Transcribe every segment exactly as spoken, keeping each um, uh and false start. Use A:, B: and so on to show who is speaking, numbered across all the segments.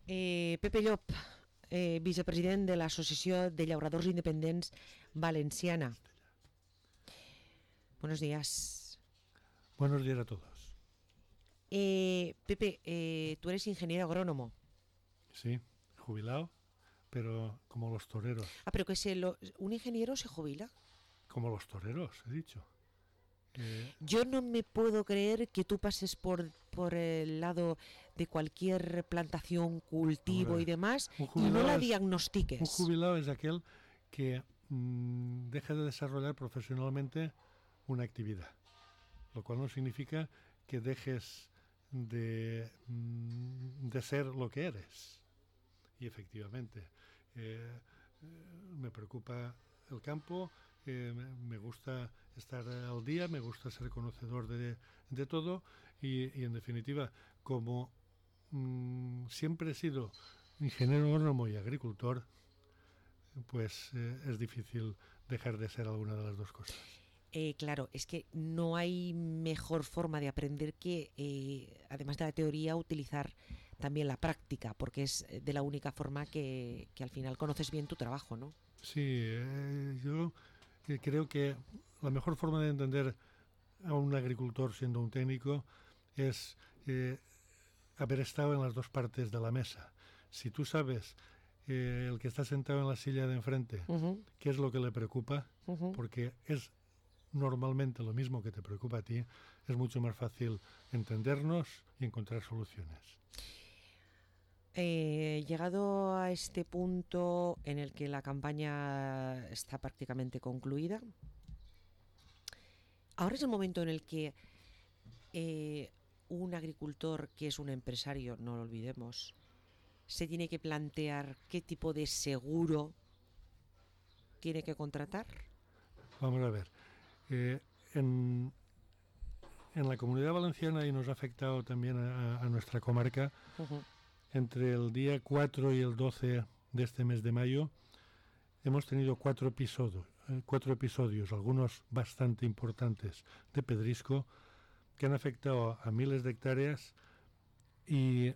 A: Eh, Pepe Llop, eh, vicepresident de l'Associació de Llauradors Independents Valenciana. Buenos días.
B: Buenos días a todos.
A: Eh, Pepe, eh, tú eres ingeniero agrónomo.
B: Sí, jubilado, pero como los toreros.
A: Ah, pero que se lo, ¿un ingeniero se jubila?
B: Como los toreros, he dicho. Eh,
A: Yo no me puedo creer que tú pases por, por el lado de cualquier plantación, cultivo
B: hombre,
A: y demás y
B: un
A: no la
B: es,
A: diagnostiques.
B: Un jubilado es aquel que mmm, deja de desarrollar profesionalmente una actividad, lo cual no significa que dejes de, mmm, de ser lo que eres. Y efectivamente, eh, eh, me preocupa el campo. Eh, me gusta estar al día, me gusta ser conocedor de, de todo y, y en definitiva, como mmm, siempre he sido ingeniero agrónomo y agricultor, pues eh, es difícil dejar de ser alguna de las dos cosas.
A: Eh, claro, es que no hay mejor forma de aprender que, eh, además de la teoría, utilizar también la práctica, porque es de la única forma que, que al final conoces bien tu trabajo, ¿no?
B: Sí, eh, yo creo que la mejor forma de entender a un agricultor siendo un técnico es eh, haber estado en las dos partes de la mesa. Si tú sabes eh, el que está sentado en la silla de enfrente, uh-huh. qué es lo que le preocupa, uh-huh. porque es normalmente lo mismo que te preocupa a ti, es mucho más fácil entendernos y encontrar soluciones.
A: Eh, llegado a este punto en el que la campaña está prácticamente concluida, ahora es el momento en el que eh, un agricultor que es un empresario, no lo olvidemos, se tiene que plantear qué tipo de seguro tiene que contratar.
B: Vamos a ver, eh, en, en la Comunidad Valenciana, y nos ha afectado también a, a nuestra comarca, uh-huh. entre el día cuatro y el doce de este mes de mayo hemos tenido cuatro episodios, eh, cuatro episodios, algunos bastante importantes, de pedrisco que han afectado a miles de hectáreas y,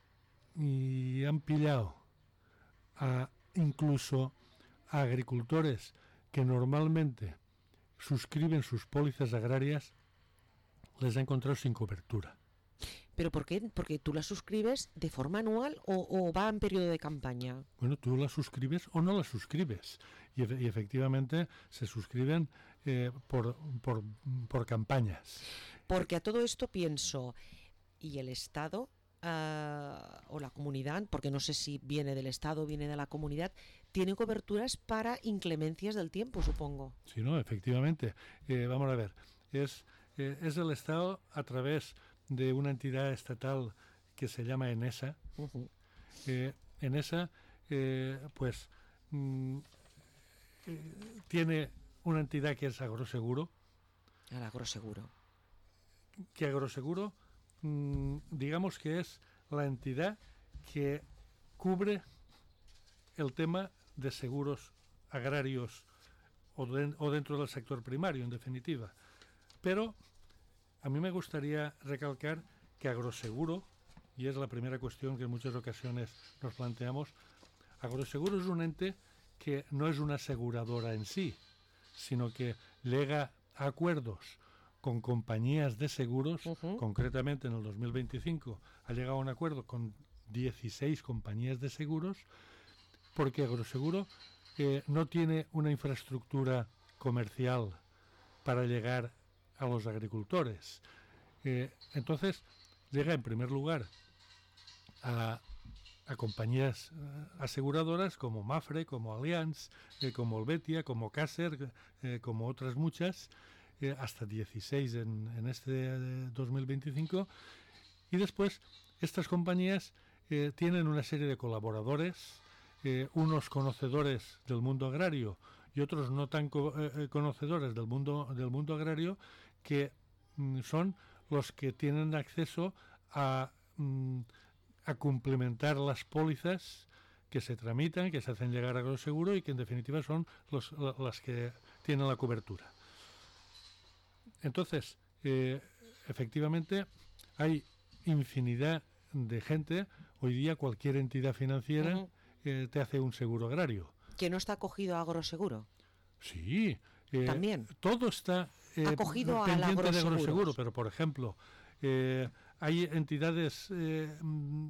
B: y han pillado a, incluso a agricultores que normalmente suscriben sus pólizas agrarias, les ha encontrado sin cobertura.
A: ¿Pero por qué? ¿Porque tú la suscribes de forma anual o, o va en periodo de campaña?
B: Bueno, tú la suscribes o no la suscribes. Y, efe- y efectivamente se suscriben eh, por, por, por campañas.
A: Porque a todo esto pienso, ¿y el Estado uh, o la comunidad, porque no sé si viene del Estado o viene de la comunidad, tiene coberturas para inclemencias del tiempo, supongo?
B: Sí, no, efectivamente. Eh, vamos a ver, es, eh, es el Estado a través de una entidad estatal que se llama ENESA. Uh-huh. Eh, ENESA, eh, pues, mm, eh, tiene una entidad que es Agroseguro.
A: El Agroseguro.
B: Que Agroseguro, mmm, digamos que es la entidad que cubre el tema de seguros agrarios o, de, o dentro del sector primario, en definitiva. Pero a mí me gustaría recalcar que Agroseguro, y es la primera cuestión que en muchas ocasiones nos planteamos, Agroseguro es un ente que no es una aseguradora en sí, sino que llega a acuerdos con compañías de seguros. Uh-huh. Concretamente en el dos mil veinticinco ha llegado a un acuerdo con dieciséis compañías de seguros, porque Agroseguro eh, no tiene una infraestructura comercial para llegar a los agricultores. Eh, entonces llega en primer lugar a, a compañías eh, aseguradoras como Mafre, como Allianz, eh, como Helvetia, como Caser, eh, como otras muchas, eh, hasta dieciséis en, en este eh, dos mil veinticinco, y después estas compañías eh, tienen una serie de colaboradores, eh, unos conocedores del mundo agrario y otros no tan co- eh, conocedores del mundo del mundo agrario, que mm, son los que tienen acceso a, mm, a complementar las pólizas que se tramitan, que se hacen llegar a Agroseguro y que en definitiva son los, las que tienen la cobertura. Entonces, eh, efectivamente, hay infinidad de gente, hoy día cualquier entidad financiera
A: Ujú.
B: eh, te hace un seguro agrario.
A: Que no está acogido a agroseguro.
B: Sí, eh,
A: También.
B: todo está eh,
A: Acogido al
B: pendiente de
A: agroseguros.
B: agroseguro, pero por ejemplo, eh, hay entidades eh, mm,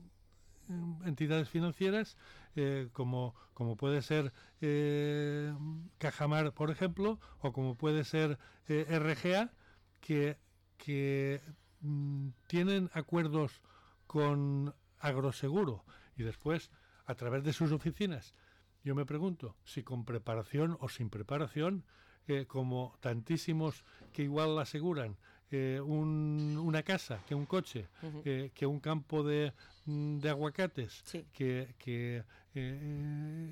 B: entidades financieras eh, como, como puede ser eh, Cajamar, por ejemplo, o como puede ser eh, R G A, que, que mm, tienen acuerdos con agroseguro y después, a través de sus oficinas, yo me pregunto si con preparación o sin preparación, eh, como tantísimos que igual aseguran eh, un, una casa, que un coche,
A: Ujú.
B: eh, que un campo de, de aguacates,
A: Sí.
B: que, que, eh,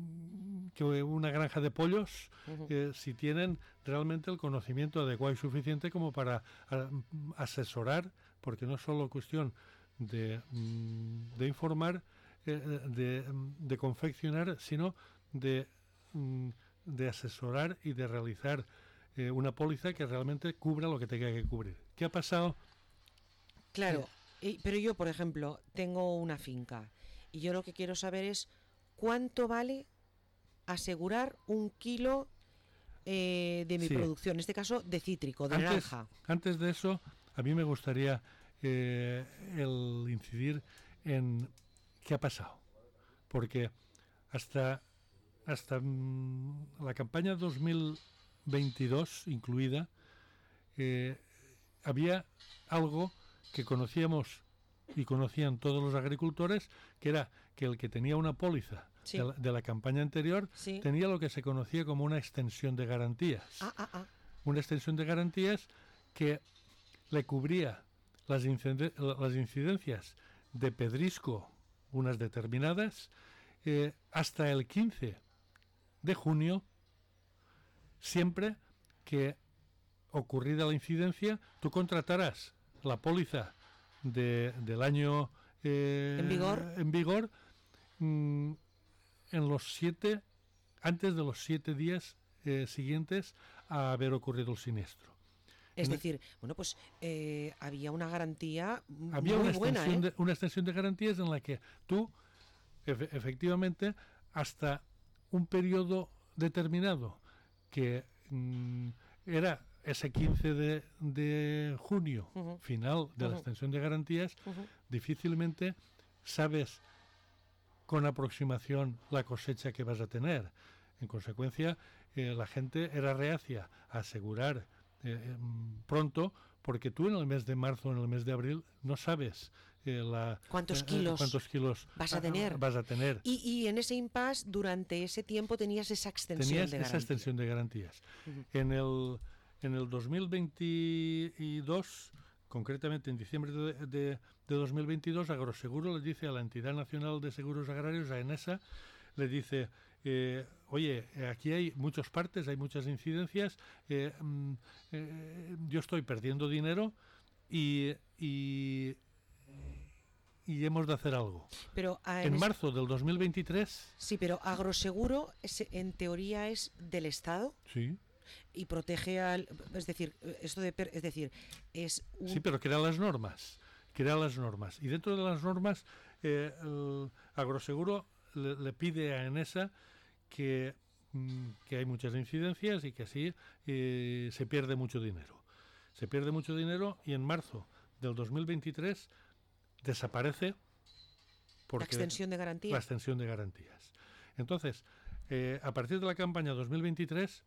B: que una granja de pollos,
A: Ujú.
B: eh, si tienen realmente el conocimiento adecuado y suficiente como para a, asesorar, porque no es solo cuestión de, de informar, eh, de, de confeccionar, sino de, de asesorar y de realizar eh, una póliza que realmente cubra lo que tenga que cubrir. ¿Qué ha pasado?
A: Claro, y- pero yo, por ejemplo, tengo una finca y yo lo que quiero saber es cuánto vale asegurar un kilo eh, de mi
B: Sí.
A: producción, en este caso de cítrico, de
B: Antes,
A: naranja.
B: antes de eso, a mí me gustaría eh, el incidir en qué ha pasado. Porque hasta, hasta mm, la campaña dos mil veintidós incluida, eh, había algo que conocíamos y conocían todos los agricultores, que era que el que tenía una póliza
A: Sí.
B: de, la, de la campaña anterior
A: Sí.
B: tenía lo que se conocía como una extensión de garantías.
A: Ah, ah, ah.
B: Una extensión de garantías que le cubría las, inciden- las incidencias de pedrisco, unas determinadas, eh, hasta el quince de junio, siempre que ocurrida la incidencia, tú contratarás la póliza de, del año eh,
A: En vigor.
B: en vigor mm, en los siete, antes de los siete días eh, siguientes a haber ocurrido el siniestro.
A: Es
B: En-
A: decir, bueno, pues eh, había una garantía m-
B: Había
A: muy
B: una
A: buena,
B: extensión,
A: ¿eh?
B: de, una extensión de garantías en la que tú, efe- efectivamente, hasta un periodo determinado, que mm, era ese quince de, de junio,
A: Ujú.
B: final de la
A: Ujú.
B: extensión de garantías,
A: Ujú.
B: difícilmente sabes con aproximación la cosecha que vas a tener. En consecuencia, eh, la gente era reacia a asegurar eh, em, pronto, porque tú en el mes de marzo, en el mes de abril, no sabes eh, la,
A: ¿Cuántos
B: eh,
A: kilos
B: cuántos kilos
A: vas a
B: ah,
A: tener?
B: vas a tener.
A: Y, y en ese impasse, durante ese tiempo, tenías esa extensión
B: Tenías
A: de
B: esa
A: garantía.
B: extensión de garantías.
A: Ujú.
B: En el, en el dos mil veintidós, concretamente en diciembre de, de, de dos mil veintidós, Agroseguro le dice a la Entidad Nacional de Seguros Agrarios, a ENESA, le dice, eh, oye, aquí hay muchas partes, hay muchas incidencias, eh, mm, eh, yo estoy perdiendo dinero y, y, y hemos de hacer algo.
A: Pero ah, en
B: En
A: es-
B: marzo del dos mil veintitrés,
A: sí, pero agroseguro es- en teoría es del Estado
B: sí,
A: y protege al, es decir, esto de per- es decir, es un
B: sí, pero crea las normas, crea las normas. Y dentro de las normas, eh, el Agroseguro le, le pide a ENESA que, mm, que hay muchas incidencias y que así eh, se pierde mucho dinero. Se pierde mucho dinero y en marzo del dos mil veintitrés desaparece
A: la
B: porque
A: extensión de garantía.
B: la extensión de garantías. Entonces, eh, a partir de la campaña dos mil veintitrés,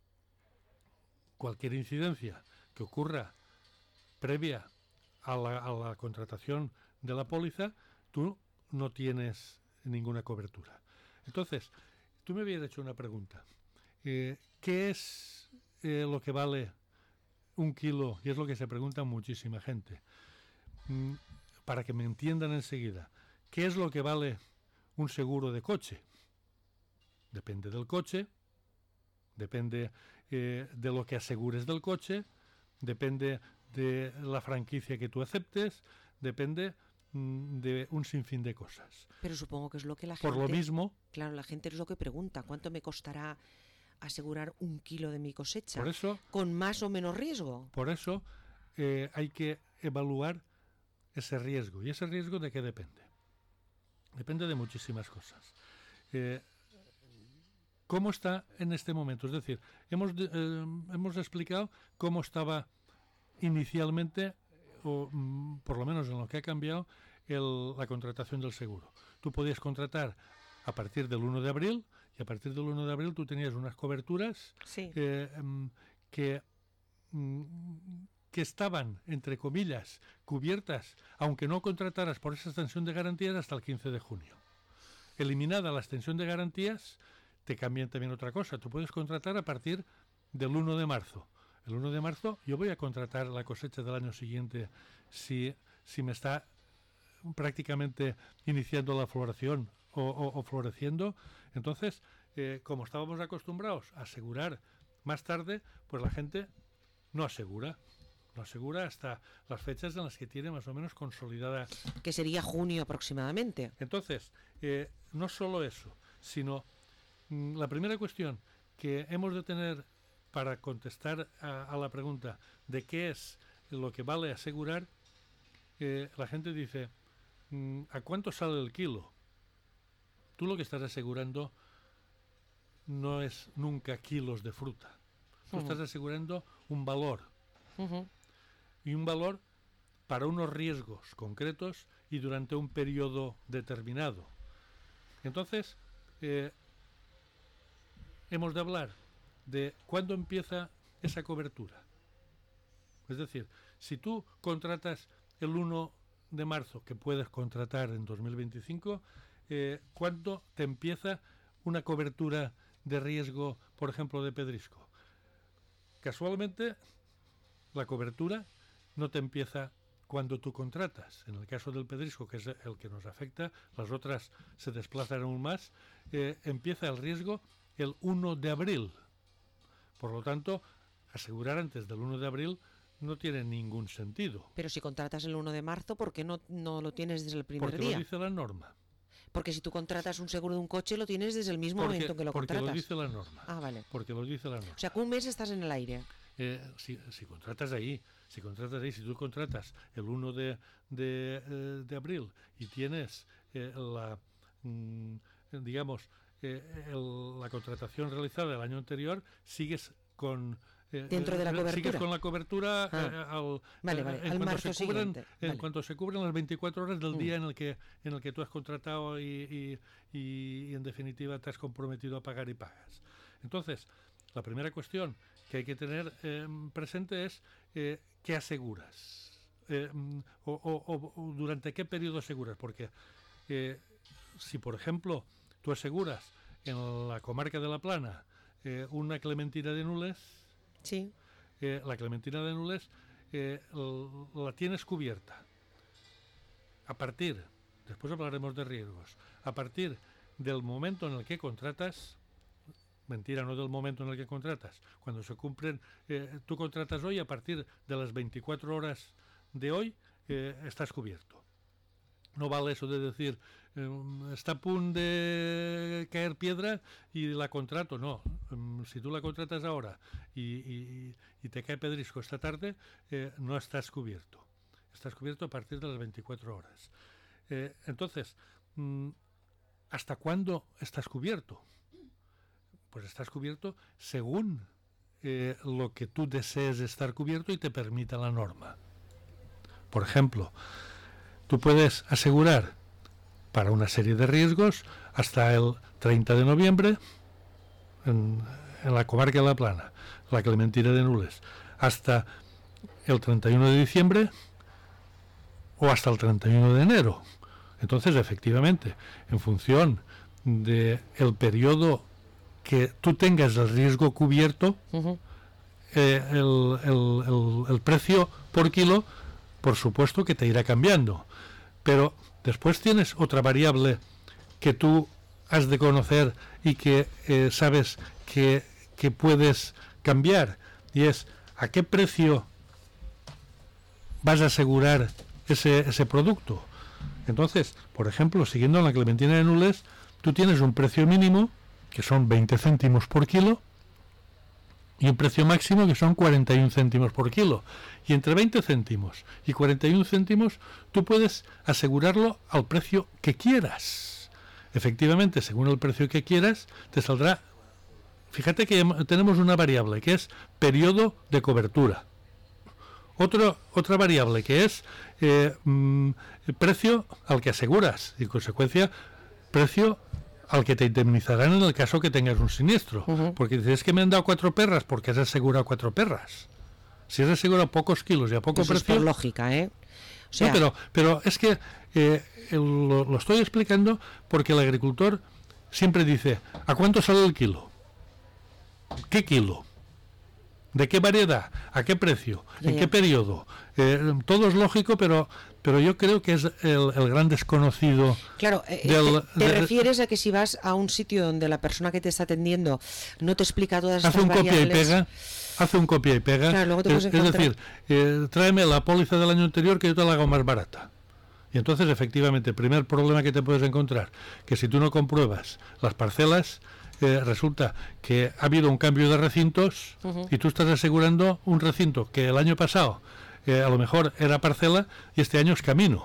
B: cualquier incidencia que ocurra previa a la, a la contratación de la póliza, tú no tienes ninguna cobertura. Entonces, tú me habías hecho una pregunta. Eh, ¿Qué es eh, lo que vale un kilo? Y es lo que se pregunta muchísima gente. Mm, para que me entiendan enseguida, ¿qué es lo que vale un seguro de coche? Depende del coche, depende eh, de lo que asegures del coche, depende de la franquicia que tú aceptes, depende mm, de un sinfín de cosas.
A: Pero supongo que es lo que la
B: Por
A: gente,
B: lo mismo,
A: claro, la gente es lo que pregunta, ¿cuánto me costará asegurar un kilo de mi cosecha?
B: por eso,
A: ¿Con más o menos riesgo?
B: por eso eh, hay que evaluar ese riesgo. ¿Y ese riesgo de qué depende? Depende de muchísimas cosas. Eh, ¿Cómo está en este momento? Es decir, hemos, eh, hemos explicado cómo estaba inicialmente, o mm, por lo menos en lo que ha cambiado, el, la contratación del seguro. Tú podías contratar a partir del uno de abril, y a partir del uno de abril tú tenías unas coberturas
A: Sí.
B: eh, que, que estaban, entre comillas, cubiertas, aunque no contrataras por esa extensión de garantías hasta el quince de junio. Eliminada la extensión de garantías, te cambian también otra cosa. Tú puedes contratar a partir del uno de marzo. El uno de marzo yo voy a contratar la cosecha del año siguiente si, si me está prácticamente iniciando la floración o, o, o floreciendo. Entonces, eh, como estábamos acostumbrados a asegurar más tarde, pues la gente no asegura. No asegura hasta las fechas en las que tiene más o menos consolidada.
A: Que sería junio aproximadamente.
B: Entonces, eh, no solo eso, sino mmm, la primera cuestión que hemos de tener para contestar a, a la pregunta de qué es lo que vale asegurar, eh, la gente dice, mmm, ¿a cuánto sale el kilo? Tú lo que estás asegurando no es nunca kilos de fruta. Tú uh-huh. estás asegurando un valor.
A: Uh-huh.
B: Y un valor para unos riesgos concretos y durante un periodo determinado. Entonces, eh, hemos de hablar de cuándo empieza esa cobertura. Es decir, si tú contratas el uno de marzo, que puedes contratar en dos mil veinticinco, eh, ¿cuándo te empieza una cobertura de riesgo, por ejemplo, de pedrisco? Casualmente, la cobertura no te empieza cuando tú contratas. En el caso del pedrisco, que es el que nos afecta, las otras se desplazan aún más, eh, empieza el riesgo el uno de abril. Por lo tanto, asegurar antes del uno de abril no tiene ningún sentido.
A: Pero si contratas el uno de marzo, ¿por qué no, no lo tienes desde el primer
B: porque
A: día?
B: Porque lo dice la norma.
A: Porque si tú contratas un seguro de un coche, lo tienes desde el mismo
B: porque,
A: momento que lo
B: porque
A: contratas.
B: Porque lo dice la norma.
A: Ah, vale.
B: Porque lo dice la norma.
A: O sea, que un mes estás en el aire.
B: Eh, si, si contratas ahí, si contratas ahí, si tú contratas el uno de, de, eh, de abril y tienes eh, la, mm, digamos, eh, el, la contratación realizada el año anterior, sigues con eh,
A: dentro de la cobertura.
B: Sigues con la cobertura
A: ah.
B: eh, al,
A: vale, vale.
B: en
A: al
B: cuanto
A: marzo
B: se cubren,
A: siguiente.
B: En
A: vale.
B: cuanto se cubren las veinticuatro horas del
A: mm.
B: día en el que en el que tú has contratado y, y, y, y en definitiva te has comprometido a pagar y pagas. Entonces, la primera cuestión que hay que tener eh, presente es eh, qué aseguras eh, o, o, o durante qué periodo aseguras, porque eh, si por ejemplo tú aseguras en la comarca de La Plana eh, una clementina de Nules,
A: sí.
B: eh, la clementina de Nules eh, la tienes cubierta a partir, después hablaremos de riesgos, a partir del momento en el que contratas. Mentira, no del momento en el que contratas. Cuando se cumplen, eh, tú contratas hoy, a partir de las veinticuatro horas de hoy, eh, estás cubierto. No vale eso de decir, eh, está a punto de caer piedra y la contrato. No, um, si tú la contratas ahora y, y, y te cae pedrisco esta tarde, eh, no estás cubierto. Estás cubierto a partir de las veinticuatro horas. Eh, entonces, um, ¿hasta cuándo estás cubierto? Pues estás cubierto según eh, lo que tú desees estar cubierto y te permita la norma. Por ejemplo, tú puedes asegurar para una serie de riesgos hasta el treinta de noviembre en, en la comarca de La Plana, la clementina de Nules, hasta el treinta y uno de diciembre o hasta el treinta y uno de enero. Entonces, efectivamente, en función del periodo que tú tengas el riesgo cubierto,
A: uh-huh.
B: eh, el, el, el, el precio por kilo, por supuesto que te irá cambiando. Pero después tienes otra variable que tú has de conocer y que eh, sabes que, que puedes cambiar, y es a qué precio vas a asegurar ese, ese producto. Entonces, por ejemplo, siguiendo en la clementina de Nules, tú tienes un precio mínimo que son veinte céntimos por kilo, y un precio máximo que son cuarenta y un céntimos por kilo. Y entre veinte céntimos y cuarenta y un céntimos tú puedes asegurarlo al precio que quieras. Efectivamente, según el precio que quieras, te saldrá... Fíjate que tenemos una variable que es periodo de cobertura. Otro, otra variable que es eh, mm, precio al que aseguras y, en consecuencia, precio al que te indemnizarán en el caso que tengas un siniestro. Uh-huh. Porque dices, es que me han dado cuatro perras porque has asegurado cuatro perras. Si has asegurado pocos kilos y a poco
A: Eso
B: precio...
A: es por lógica, ¿eh? O sea...
B: No, pero, pero es que eh, el, lo, lo estoy explicando porque el agricultor siempre dice, ¿a cuánto sale el kilo? ¿Qué kilo? ¿De qué variedad? ¿A qué precio?
A: Ya,
B: ¿En
A: ya.
B: qué periodo? Eh, todo es lógico, pero pero yo creo que es el, el gran desconocido.
A: Claro, eh,
B: del,
A: te, te
B: de,
A: refieres a que si vas a un sitio donde la persona que te está atendiendo no te explica todas
B: hace
A: estas
B: un
A: variables...
B: copia y pega, hace un copia y pega.
A: Claro, luego te
B: es,
A: puedes
B: es decir, eh, tráeme la póliza del año anterior que yo te la hago más barata. Y entonces, efectivamente, el primer problema que te puedes encontrar, que si tú no compruebas las parcelas, eh, resulta que ha habido un cambio de recintos uh-huh. y tú estás asegurando un recinto que el año pasado eh, a lo mejor era parcela y este año es camino.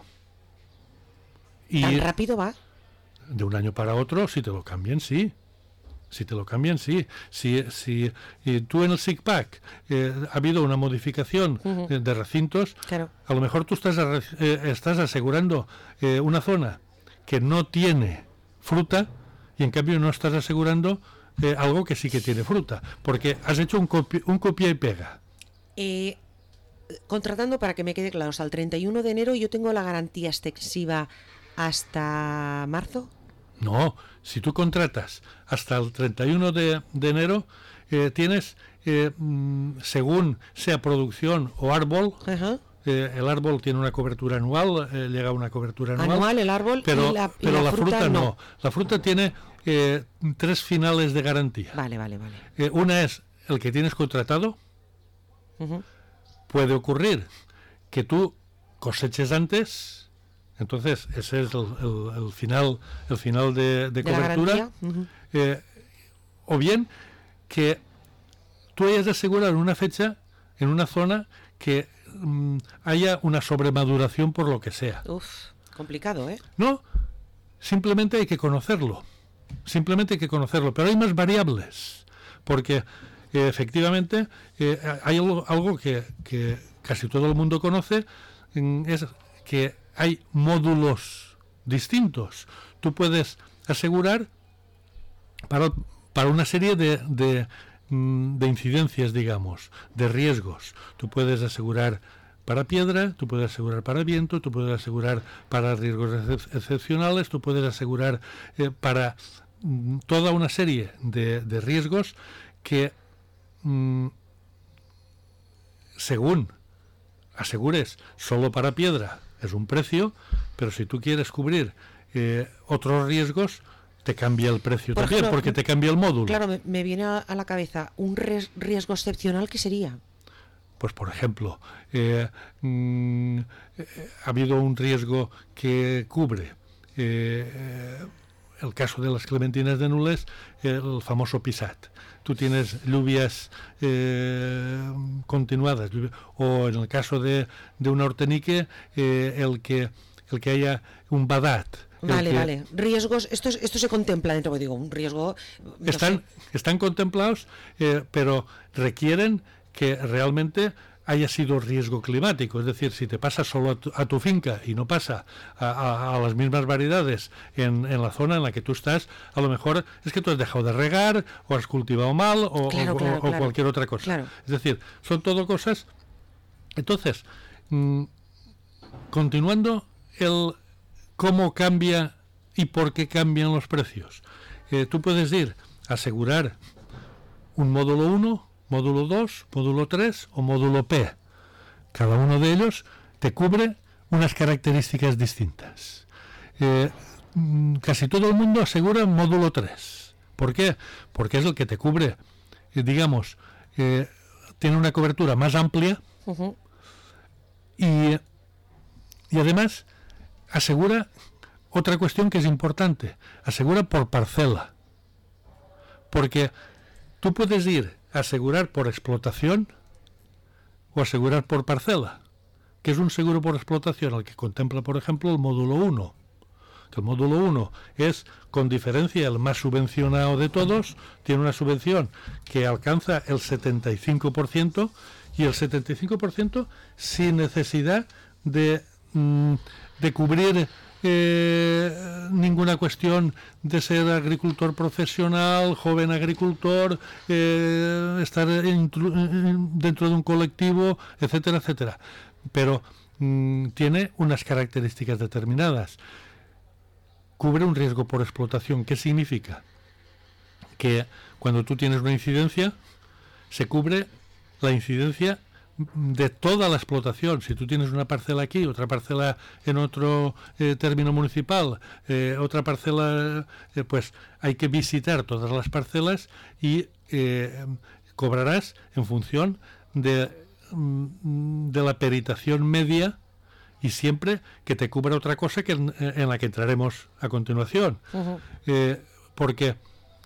B: Y
A: ¿Tan rápido va?
B: De un año para otro, si te lo cambian, sí. Si te lo cambian, sí. Si, si y tú en el SICPAC eh, ha habido una modificación uh-huh. de, de recintos,
A: claro.
B: a lo mejor tú estás, a, eh, estás asegurando eh, una zona que no tiene fruta y en cambio no estás asegurando eh, algo que sí que tiene fruta, porque has hecho un, copi, un copia y pega.
A: Eh, contratando, para que me quede claro, hasta el treinta y uno de enero yo tengo la garantía extensiva hasta marzo.
B: No, si tú contratas hasta el treinta y uno de, de enero, eh, tienes, eh, mm, según sea producción o árbol, uh-huh. eh, el árbol tiene una cobertura anual, eh, llega a una cobertura anual.
A: Anual el árbol
B: pero,
A: y la, y
B: pero
A: la,
B: la
A: fruta,
B: fruta no.
A: no.
B: La fruta tiene eh, tres finales de garantía.
A: Vale, vale, vale.
B: Eh, una es el que tienes contratado. Uh-huh. Puede ocurrir que tú coseches antes. Entonces, ese es el, el, el final el final de, de, de cobertura. Uh-huh. Eh, o bien que tú hayas de asegurar en una fecha, en una zona, que um, haya una sobremaduración por lo que sea.
A: Uf, complicado, ¿eh?
B: No, simplemente hay que conocerlo. Simplemente hay que conocerlo. Pero hay más variables. Porque, eh, efectivamente, eh, hay algo, algo que, que casi todo el mundo conoce, es que hay módulos distintos. Tú puedes asegurar para, para una serie de, de, de incidencias, digamos, de riesgos. Tú puedes asegurar para piedra, tú puedes asegurar para viento, tú puedes asegurar para riesgos excep- excepcionales, tú puedes asegurar eh, para mm, toda una serie de, de riesgos que, mm, según asegures solo para piedra, es un precio, pero si tú quieres cubrir eh, otros riesgos, te cambia el precio
A: Por
B: también,
A: ejemplo,
B: porque te cambia el módulo.
A: Claro, me, me viene a, a la cabeza un res, riesgo excepcional, ¿qué sería?
B: Pues, por ejemplo, eh, mm, eh, ha habido un riesgo que cubre eh, el caso de las clementinas de Nules, el famoso PISAT. Tú tienes lluvias eh, continuadas, o en el caso de, de un hortenique, eh, el que el que haya un badat.
A: Vale,
B: que
A: vale. Riesgos, esto, esto se contempla dentro, digo, un riesgo... No
B: están,
A: sé.
B: están contemplados, eh, pero requieren que realmente haya sido riesgo climático, es decir, si te pasa solo a tu, a tu finca y no pasa a, a, a las mismas variedades en, en la zona en la que tú estás, a lo mejor es que tú has dejado de regar o has cultivado mal o,
A: claro,
B: o,
A: claro,
B: o
A: claro.
B: cualquier otra cosa.
A: Claro.
B: Es decir, son todo cosas. Entonces, mmm, continuando el cómo cambia y por qué cambian los precios. Eh, tú puedes ir a asegurar un módulo uno, módulo dos, módulo tres o módulo P. Cada uno de ellos te cubre unas características distintas. Eh, casi todo el mundo asegura módulo tres. ¿Por qué? Porque es el que te cubre, eh, digamos, eh, tiene una cobertura más amplia uh-huh. y, y además asegura otra cuestión que es importante, asegura por parcela. Porque tú puedes ir asegurar por explotación o asegurar por parcela. ¿Qué es un seguro por explotación? El que contempla, por ejemplo, el módulo uno. Que el módulo uno es, con diferencia, el más subvencionado de todos, tiene una subvención que alcanza el setenta y cinco por ciento, y el setenta y cinco por ciento sin necesidad de, de cubrir eh, ninguna cuestión de ser agricultor profesional, joven agricultor, eh, estar en, dentro de un colectivo, etcétera, etcétera. Pero mmm, tiene unas características determinadas. Cubre un riesgo por explotación. ¿Qué significa? Que cuando tú tienes una incidencia, se cubre la incidencia de toda la explotación. Si tú tienes una parcela aquí, otra parcela en otro eh, término municipal, eh, otra parcela, eh, pues hay que visitar todas las parcelas y eh, cobrarás en función de, de la peritación media, y siempre que te cubra otra cosa que en, en la que entraremos a continuación. Uh-huh. Eh, porque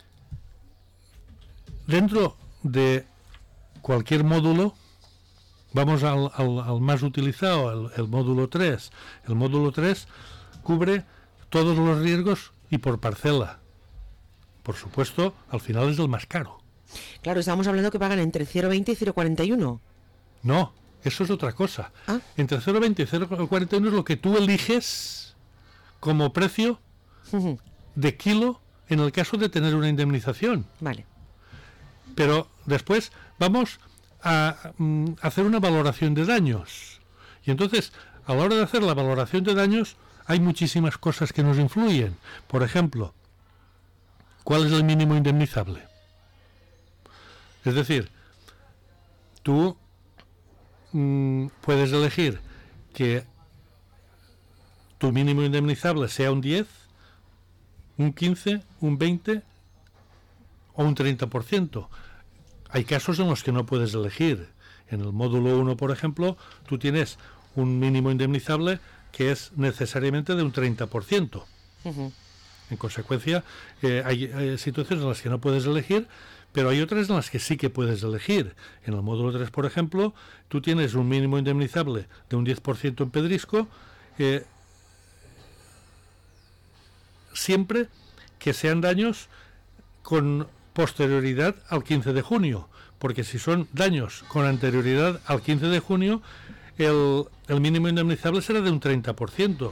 B: dentro de cualquier módulo, vamos al, al, al más utilizado, el, el módulo tres. El módulo tres cubre todos los riesgos y por parcela. Por supuesto, al final es el más caro.
A: Claro, estamos hablando que pagan entre cero coma veinte y cero coma cuarenta y uno.
B: No, eso es otra cosa. ¿Ah? Entre cero coma veinte y cero coma cuarenta y uno es lo que tú eliges como precio uh-huh. de kilo en el caso de tener una indemnización.
A: Vale.
B: Pero después vamos a um, hacer una valoración de daños. Y entonces, a la hora de hacer la valoración de daños, hay muchísimas cosas que nos influyen. Por ejemplo, ¿cuál es el mínimo indemnizable? Es decir, tú mm, puedes elegir que tu mínimo indemnizable sea un diez, un quince, un veinte o un treinta por ciento. Hay casos en los que no puedes elegir. En el módulo uno, por ejemplo, tú tienes un mínimo indemnizable que es necesariamente de un treinta por ciento. Uh-huh. En consecuencia, eh, hay, hay situaciones en las que no puedes elegir, pero hay otras en las que sí que puedes elegir. En el módulo tres, por ejemplo, tú tienes un mínimo indemnizable de un diez por ciento en pedrisco, eh, siempre que sean daños con posterioridad al quince de junio, porque si son daños con anterioridad al quince de junio, el, el mínimo indemnizable será de un treinta por ciento.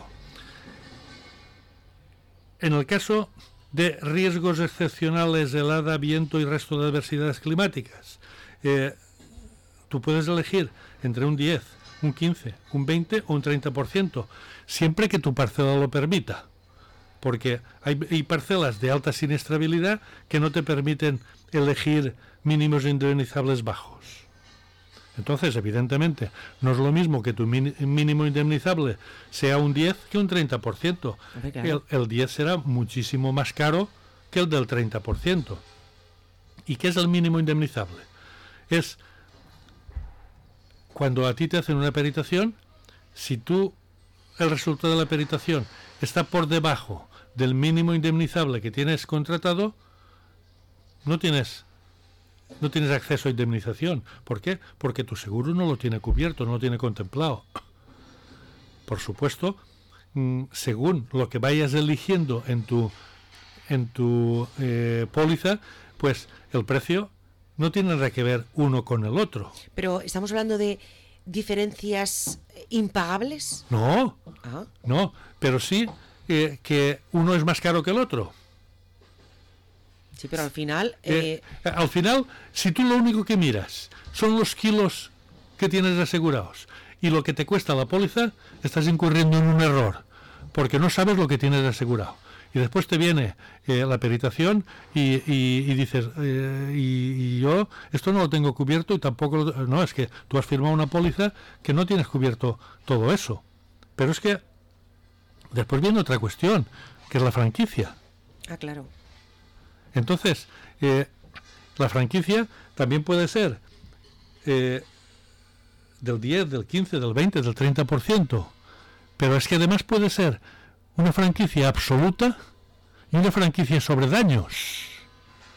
B: En el caso de riesgos excepcionales, helada, viento y resto de adversidades climáticas, eh, tú puedes elegir entre un diez, un quince, un veinte o un treinta por ciento, siempre que tu parcela lo permita, porque hay, hay parcelas de alta siniestrabilidad que no te permiten elegir mínimos indemnizables bajos. Entonces, evidentemente, no es lo mismo que tu min, mínimo indemnizable sea un diez que un treinta por ciento. El, el diez será muchísimo más caro que el del treinta por ciento. ¿Y qué es el mínimo indemnizable? Es cuando a ti te hacen una peritación, si tú, el resultado de la peritación está por debajo del mínimo indemnizable que tienes contratado, no tienes... no tienes acceso a indemnización. ¿Por qué? Porque tu seguro no lo tiene cubierto, no lo tiene contemplado. Por supuesto, mmm, según lo que vayas eligiendo en tu en tu eh, póliza, pues el precio no tiene nada que ver uno con el otro.
A: Pero estamos hablando de diferencias impagables.
B: No, ah. no, pero sí eh, que uno es más caro que el otro.
A: Sí, pero al final... Eh...
B: Eh, al final, si tú lo único que miras son los kilos que tienes asegurados y lo que te cuesta la póliza, estás incurriendo en un error, porque no sabes lo que tienes asegurado. Y después te viene eh, la peritación y, y, y dices, eh, y, y yo esto no lo tengo cubierto y tampoco... Lo, no, es que tú has firmado una póliza que no tienes cubierto todo eso. Pero es que después viene otra cuestión, que es la franquicia.
A: Ah, claro.
B: Entonces, eh, la franquicia también puede ser eh, del diez, del quince, del veinte, del treinta por ciento, pero es que además puede ser una franquicia absoluta y una franquicia sobre daños.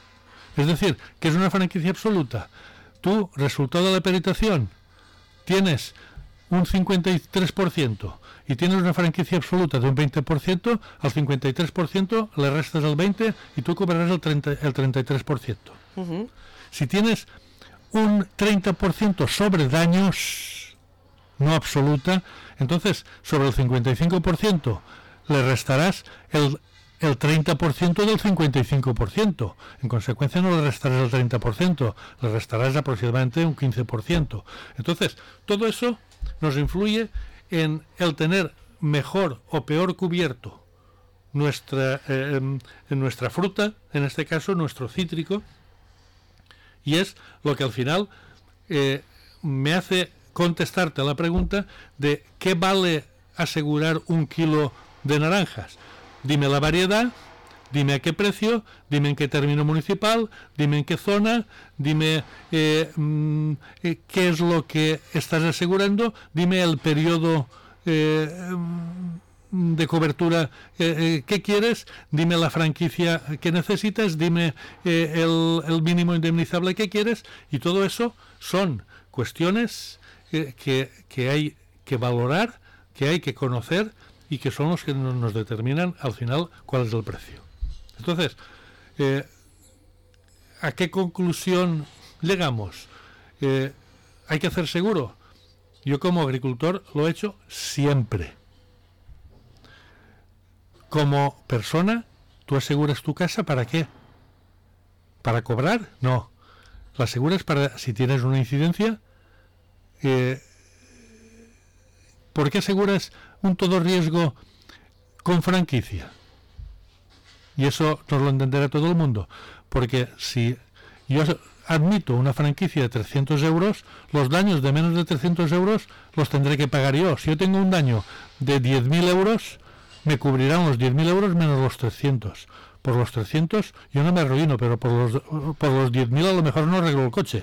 B: Es decir, que es una franquicia absoluta. Tú, resultado de la peritación, tienes un cincuenta y tres por ciento y tienes una franquicia absoluta de un veinte por ciento, al cincuenta y tres por ciento le restas el veinte por ciento y tú cobrarás el, treinta, el treinta y tres por ciento. Uh-huh. Si tienes un treinta por ciento sobre daños, no absoluta, entonces sobre el cincuenta y cinco por ciento le restarás el, el treinta por ciento del cincuenta y cinco por ciento. En consecuencia no le restarás el treinta por ciento, le restarás aproximadamente un quince por ciento. Entonces, todo eso nos influye en el tener mejor o peor cubierto nuestra, eh, en nuestra fruta, en este caso nuestro cítrico, y es lo que al final eh, me hace contestarte a la pregunta de qué vale asegurar un kilo de naranjas. Dime la variedad, dime a qué precio, dime en qué término municipal, dime en qué zona, dime eh, mm, eh, qué es lo que estás asegurando, dime el periodo eh, de cobertura eh, eh, que quieres, dime la franquicia que necesitas, dime eh, el, el mínimo indemnizable que quieres, y todo eso son cuestiones eh, que, que hay que valorar, que hay que conocer y que son los que nos, nos determinan al final cuál es el precio. Entonces, eh, ¿a qué conclusión llegamos? Eh, ¿Hay que hacer seguro? Yo como agricultor lo he hecho siempre. Como persona, ¿tú aseguras tu casa para qué? ¿Para cobrar? No. La aseguras para si tienes una incidencia. Eh, ¿Por qué aseguras un todo riesgo con franquicia? Y eso nos lo entenderá todo el mundo. Porque si yo admito una franquicia de trescientos euros, los daños de menos de trescientos euros los tendré que pagar yo. Si yo tengo un daño de diez mil euros, me cubrirán los diez mil euros menos los trescientos. Por los trescientos yo no me arruino, pero por los, por los diez mil a lo mejor no arreglo el coche.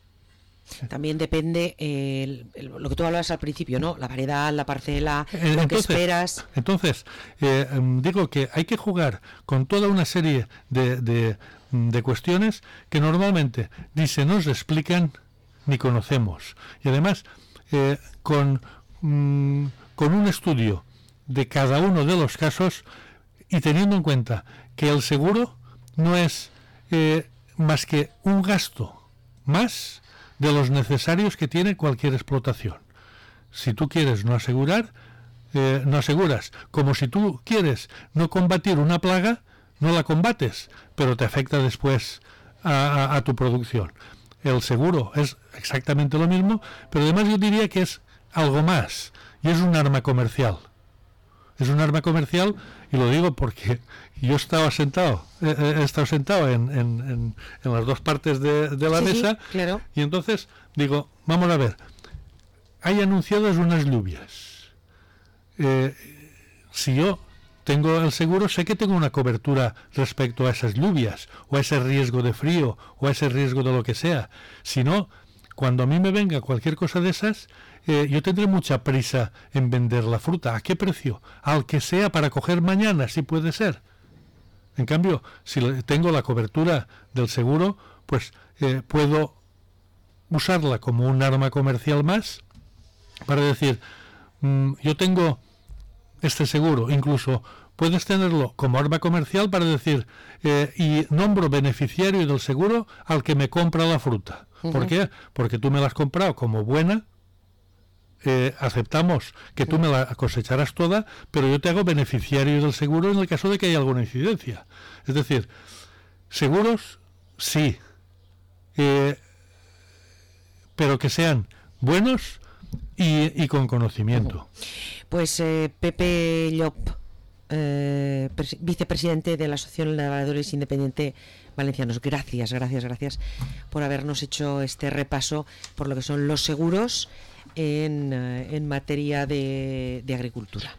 A: También depende eh, el, el, lo que tú hablabas al principio, ¿no? La variedad, la parcela, entonces, lo que esperas.
B: Entonces, eh, digo que hay que jugar con toda una serie de, de, de cuestiones que normalmente ni se nos explican ni conocemos. Y además, eh, con, mm, con un estudio de cada uno de los casos y teniendo en cuenta que el seguro no es eh, más que un gasto más de los necesarios que tiene cualquier explotación. Si tú quieres no asegurar, eh, no aseguras. Como si tú quieres no combatir una plaga, no la combates, pero te afecta después a, a, a tu producción. El seguro es exactamente lo mismo, pero además yo diría que es algo más, y es un arma comercial. Es un arma comercial, y lo digo porque yo estaba sentado, eh, he estado sentado en, en, en, en las dos partes de, de la sí, mesa,
A: sí, claro.
B: Y entonces digo, vamos a ver, hay anunciadas unas lluvias. Eh, si yo tengo el seguro, sé que tengo una cobertura respecto a esas lluvias, o a ese riesgo de frío, o a ese riesgo de lo que sea. Si no, cuando a mí me venga cualquier cosa de esas, eh, yo tendré mucha prisa en vender la fruta. ¿A qué precio? Al que sea para coger mañana, si puede ser. En cambio, si tengo la cobertura del seguro, pues eh, puedo usarla como un arma comercial más para decir, mmm, yo tengo este seguro, incluso puedes tenerlo como arma comercial para decir, eh, y nombro beneficiario del seguro al que me compra la fruta. Uh-huh. ¿Por qué? Porque tú me la has comprado como buena, eh, aceptamos que tú me la cosecharás toda, pero yo te hago beneficiario del seguro en el caso de que haya alguna incidencia. Es decir, seguros, sí, eh, pero que sean buenos y, y con conocimiento.
A: Pues eh, Pepe Llop, eh, pres- vicepresidente de la Asociación de Lavadores Independiente Valencianos, gracias, gracias, gracias por habernos hecho este repaso por lo que son los seguros en, eh, en materia de, de agricultura.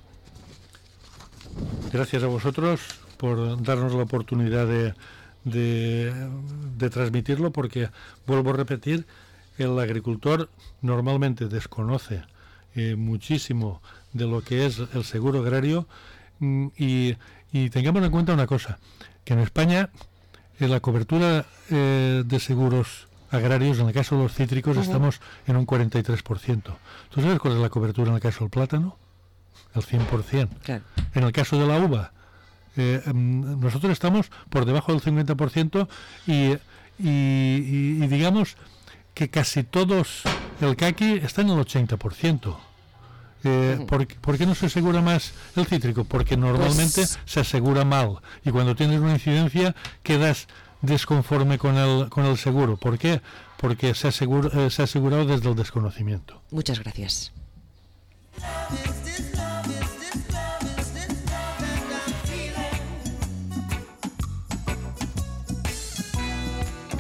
B: Gracias a vosotros por darnos la oportunidad de, de, de transmitirlo, porque, vuelvo a repetir, el agricultor normalmente desconoce eh, muchísimo de lo que es el seguro agrario, y, y tengamos en cuenta una cosa, que en España en la cobertura eh, de seguros agrarios, en el caso de los cítricos, uh-huh. estamos en un cuarenta y tres por ciento. ¿Tú sabes cuál es la cobertura en el caso del plátano? El cien por ciento.
A: Claro.
B: En el caso de la uva, eh, nosotros estamos por debajo del cincuenta por ciento y, y, y, y digamos que casi todos, el caqui está en el ochenta por ciento. Eh, uh-huh. ¿por, ¿Por qué no se asegura más el cítrico? Porque normalmente pues... se asegura mal y cuando tienes una incidencia quedas desconforme con el, con el seguro. ¿Por qué? Porque se, asegura, eh, se ha asegurado desde el desconocimiento.
A: Muchas gracias.